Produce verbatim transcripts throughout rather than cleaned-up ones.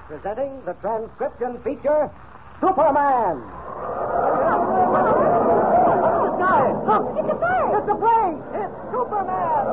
presenting the transcription feature, Superman. The sky! Look! It's a plane! It's a plane! It's Superman!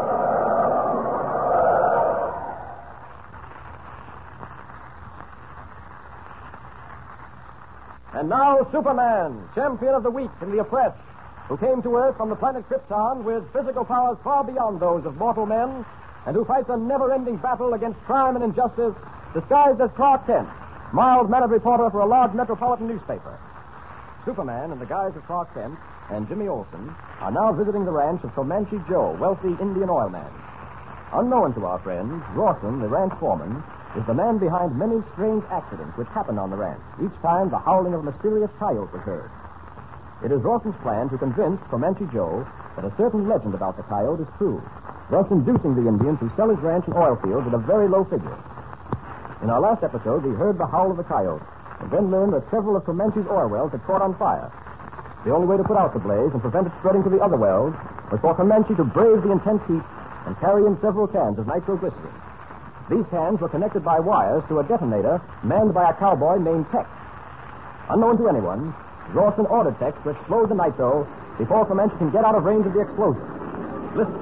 And now, Superman, champion of the weak and the oppressed, who came to Earth from the planet Krypton with physical powers far beyond those of mortal men, and who fights a never-ending battle against crime and injustice, disguised as Clark Kent, mild-mannered reporter for a large metropolitan newspaper. Superman, in the guise of Clark Kent, and Jimmy Olsen are now visiting the ranch of Comanche Joe, wealthy Indian oil man. Unknown to our friends, Rawson, the ranch foreman, is the man behind many strange accidents which happen on the ranch. Each time, the howling of a mysterious coyote was heard. It is Rawson's plan to convince Comanche Joe that a certain legend about the coyote is true, thus inducing the Indian to sell his ranch and oil fields at a very low figure. In our last episode, we heard the howl of the coyote, and then learned that several of Comanche's oil wells had caught on fire. The only way to put out the blaze and prevent it spreading to the other wells was for Comanche to brave the intense heat and carry in several cans of nitroglycerin. These cans were connected by wires to a detonator manned by a cowboy named Tex. Unknown to anyone, Rawson ordered Tex to explode the nitro before Comanche can get out of range of the explosion. Listen.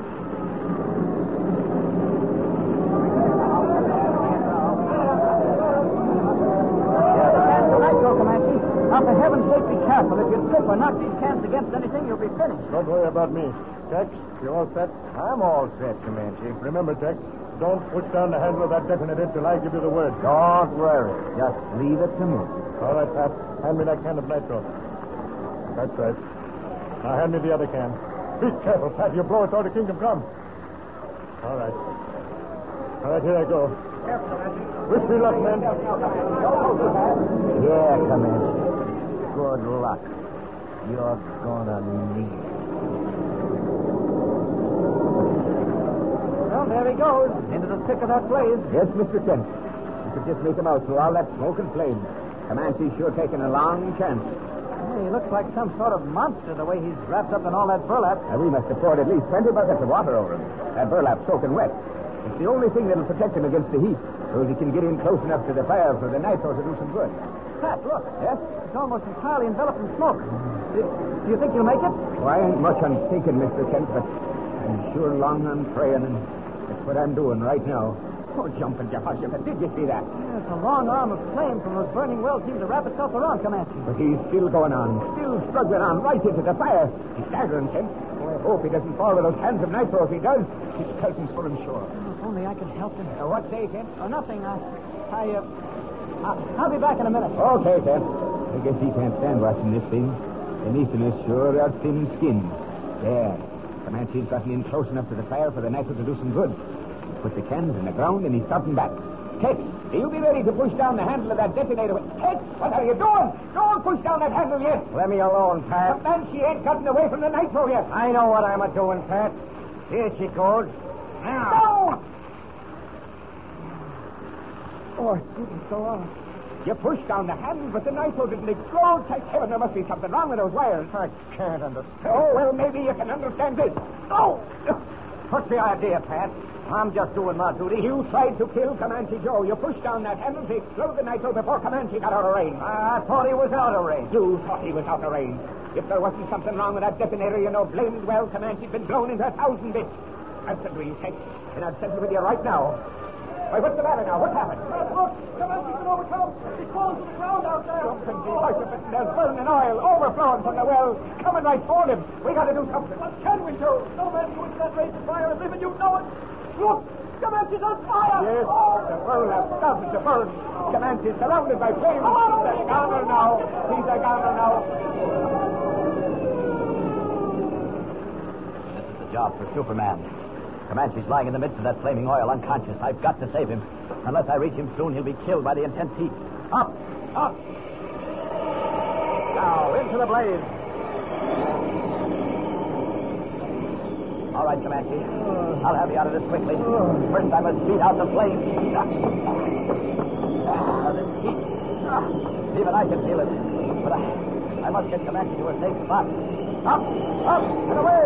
Nitro, Comanche. Now, for heaven's sake, be careful. If you slip or knock these cans against anything, you'll be finished. Don't worry about me. Tex, you all set? I'm all set, Comanche. Remember, Tex, don't push down the handle of that detonator till I give you the word. Don't worry. Just leave it to me. All right, Pat. Hand me that can of nitro. That's right. Now hand me the other can. Be careful, Pat. You blow it toward the kingdom come. All right. All right, here I go. Wish me luck, men. Yeah, Comanche. Good luck. You're gonna need it. Well, there he goes, into the thick of that blaze. Yes, Mister Kent. You could just make him out through all that smoke and flame. Comanche's sure taking a long chance. Hey, he looks like some sort of monster the way he's wrapped up in all that burlap. Now, we must have poured at least twenty buckets of water over him. That burlap's soaking wet. It's the only thing that'll protect him against the heat, so he can get in close enough to the fire for the nitro to do some good. Pat, look. Yes? It's almost entirely enveloped in smoke. Do, do you think you'll make it? Well, I ain't much on thinking, Mister Kent, but I'm sure long on praying, and that's what I'm doing right now. Oh, jumping, Jehoshaphat, did you see that? Yeah, it's a long arm of flame from those burning wells seems to wrap itself around Comanche. But he's still going on, still struggling on right into the fire. He's staggering, Kent. Oh, I hope he doesn't fall with those cans of nitro. If he does, his cousin's for him sure. Oh, if only I could help him. Uh, what say, Kent? Oh, nothing. I, I, uh, I'll, I'll be back in a minute. Okay, Kent. I guess he can't stand watching this thing. The Easterners sure are thin-skinned. There. Comanche's gotten in close enough to the fire for the nitro to do some good. Put the cans in the ground, and he's starting back. Tex, you be ready to push down the handle of that detonator. Tex, what are you doing? Don't push down that handle yet. Let me alone, Pat. Comanche ain't gotten away from the nitro yet. I know what I'm a-doing, Pat. Here she goes. Now. No! Oh, it didn't go off. You pushed down the handle, but the nitro didn't explode. Thank heaven, there must be something wrong with those wires. I can't understand. Oh, well, maybe you can understand this. Oh! What's the idea, Pat? I'm just doing my duty. You tried to kill Comanche Joe. You pushed down that handle to explode the nitro before Comanche got out of range. I, I thought he was out of range. You thought he was out of range. If there wasn't something wrong with that detonator, you know blamed well Comanche'd been blown into a thousand bits. I've settled with you, Tex, and I've settled with you right now. Why, what's the matter now? What happened? Look, Comanche's been overcome. He's fallen to the ground out there. Jumping Jehoshaphat, and there's burning oil overflowing from the well, coming right for him. We got to do something. What can we do? No man who is that rage of fire is living. You know it. Look, Comanche's on fire. Yes, oh. the burlap started to burn. Comanche's surrounded by flames. Oh, He's a goner now. He's a goner now. This is the job for Superman. Comanche's lying in the midst of that flaming oil, unconscious. I've got to save him. Unless I reach him soon, he'll be killed by the intense heat. Up! Up! Now, into the blaze. All right, Comanche. I'll have you out of this quickly. First, I must beat out the flames. Ah, this heat. Ah, even I can feel it. But I, I must get Comanche to a safe spot. Up! Up! And away!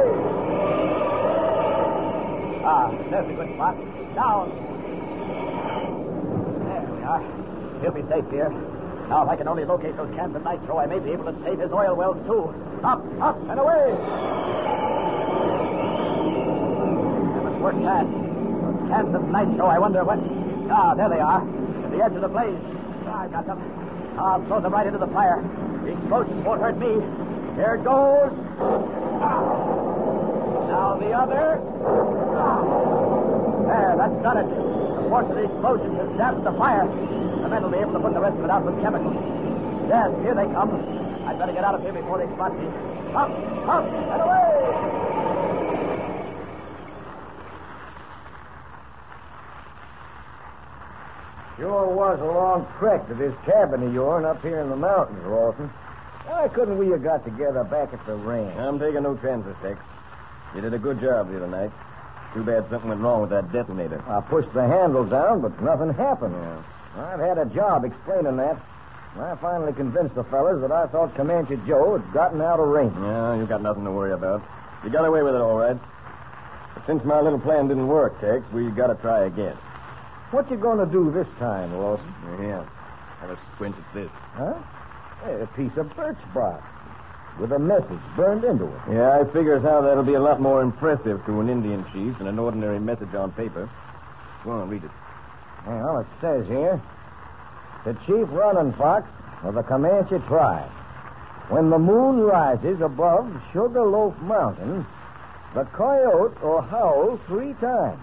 Ah, there's a good spot. Down. There we are. He'll be safe here. Now, if I can only locate those cans of nitro, I may be able to save his oil wells, too. Up, up, and away! That must work fast. Those cans of nitro, I wonder what... Ah, there they are. At the edge of the blaze. Ah, I got them. I'll throw them right into the fire. The explosions won't hurt me. Here it goes. Ah. Now the other. Ah. There, that's done it. The force of the explosion has damped the fire. The men will be able to put the rest of it out with chemicals. Yes, here they come. I'd better get out of here before they spot me. Up, up, and away! Sure was a long trek to this cabin of yours up here in the mountains, Rawson. Why couldn't we have got together back at the ranch? I'm taking no chances, Tex. You did a good job the other night. Too bad something went wrong with that detonator. I pushed the handle down, but nothing happened. Yeah. I've had a job explaining that. I finally convinced the fellas that I thought Comanche Joe had gotten out of range. Yeah, you got nothing to worry about. You got away with it all right. But since my little plan didn't work, Tex, we got to try again. What you going to do this time, Rawson? Yeah. Have a squint at this. Huh? Hey, a piece of birch bark with a message burned into it. Yeah, I figure as how that'll be a lot more impressive to an Indian chief than an ordinary message on paper. Go on, read it. Well, it says here, the chief running fox of the Comanche tribe. When the moon rises above Sugarloaf Mountain, the coyote will howl three times.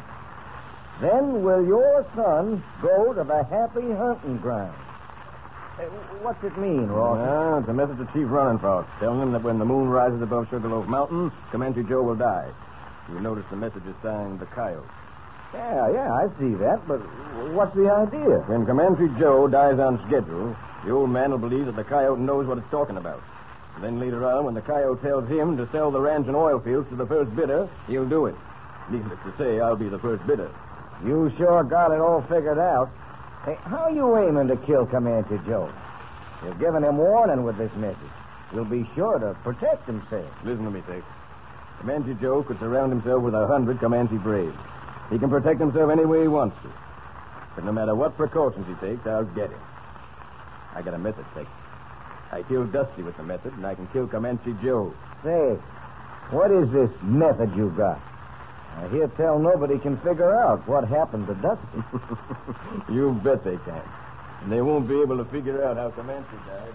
Then will your son go to the happy hunting ground. Hey, what's it mean, Rawson? Well, it's a message to Chief Running Fox, telling him that when the moon rises above Sugarloaf Mountain, Comanche Joe will die. You notice the message is signed the Coyote. Yeah, yeah, I see that, but what's the idea? When Comanche Joe dies on schedule, the old man will believe that the Coyote knows what it's talking about. And then later on, when the Coyote tells him to sell the ranch and oil fields to the first bidder, he'll do it. Needless to say, I'll be the first bidder. You sure got it all figured out. Hey, how are you aiming to kill Comanche Joe? You've given him warning with this message. You'll be sure to protect himself. Listen to me, Tex. Comanche Joe could surround himself with a hundred Comanche braves. He can protect himself any way he wants to. But no matter what precautions he takes, I'll get him. I got a method, Tex. I killed Dusty with the method, and I can kill Comanche Joe. Say, what is this method you got? I hear tell nobody can figure out what happened to Dusty. You bet they can. And they won't be able to figure out how Comanche died.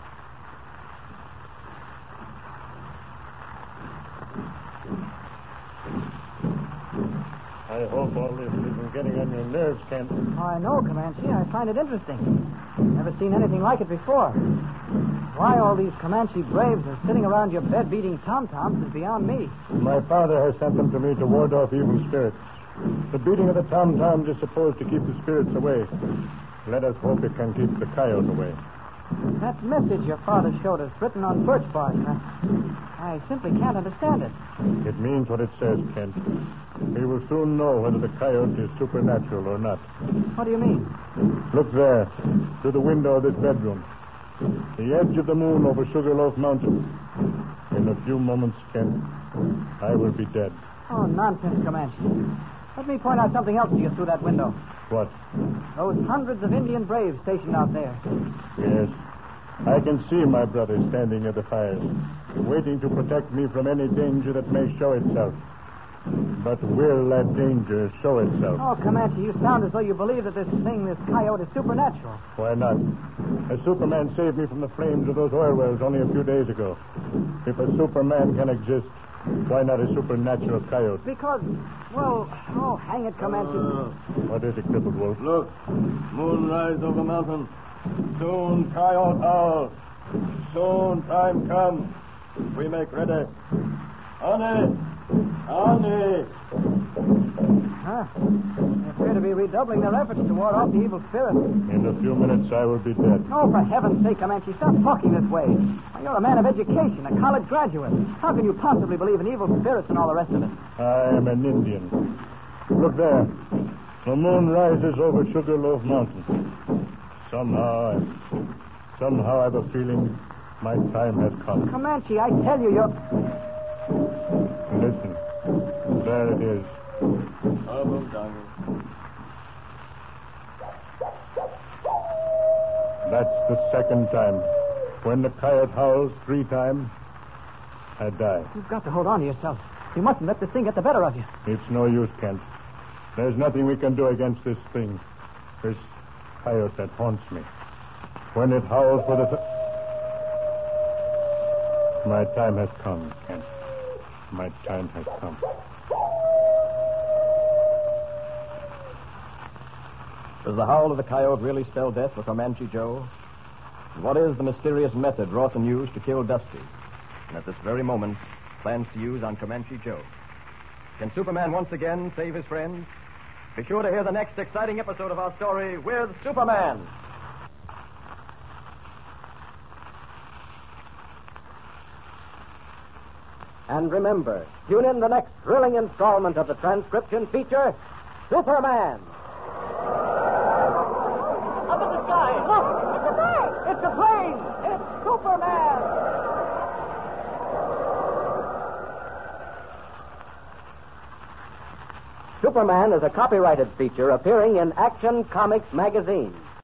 I hope all this isn't getting on your nerves, Kent. Oh, I know, Comanche. I find it interesting. Never seen anything like it before. Why all these Comanche braves are sitting around your bed beating tom-toms is beyond me. My father has sent them to me to ward off evil spirits. The beating of the tom-toms is supposed to keep the spirits away. Let us hope it can keep the coyote away. That message your father showed us, written on birch bark, I, I simply can't understand it. It means what it says, Kent. We will soon know whether the coyote is supernatural or not. What do you mean? Look there, through the window of this bedroom. The edge of the moon over Sugarloaf Mountain. In a few moments, Kent, I will be dead. Oh, nonsense, Comanche. Let me point out something else to you through that window. What? Those hundreds of Indian braves stationed out there. Yes. I can see my brother standing near the fires, waiting to protect me from any danger that may show itself. But will that danger show itself? Oh, Comanche, you sound as though you believe that this thing, this coyote, is supernatural. Why not? A Superman saved me from the flames of those oil wells only a few days ago. If a Superman can exist, why not a supernatural coyote? Because, well, oh, hang it, Comanche. Uh, what is it, Crippled Wolf? Look, moon rise over mountain. Soon coyote howl. Soon time comes. We make ready. On it! On it! Huh? They appear to be redoubling their efforts to ward off the evil spirit. In a few minutes, I will be dead. Oh, for heaven's sake, Comanche, stop talking this way. Now, you're a man of education, a college graduate. How can you possibly believe in evil spirits and all the rest of it? I am an Indian. Look there. The moon rises over Sugarloaf Mountain. Somehow, I, somehow I have a feeling my time has come. Comanche, I tell you, you're... Listen. There it is. That's the second time. When the coyote howls three times, I die. You've got to hold on to yourself. You mustn't let this thing get the better of you. It's no use, Kent. There's nothing we can do against this thing. This coyote that haunts me. When it howls for the... Th- My time has come, Kent. My time has come. Does the howl of the coyote really spell death for Comanche Joe? And what is the mysterious method Rawson used to kill Dusty, and at this very moment plans to use on Comanche Joe? Can Superman once again save his friends? Be sure to hear the next exciting episode of our story with Superman. And remember, tune in the next thrilling installment of the transcription feature, Superman. Up in the sky. Look, it's a bird. It's a plane. It's Superman. Superman is a copyrighted feature appearing in Action Comics magazine.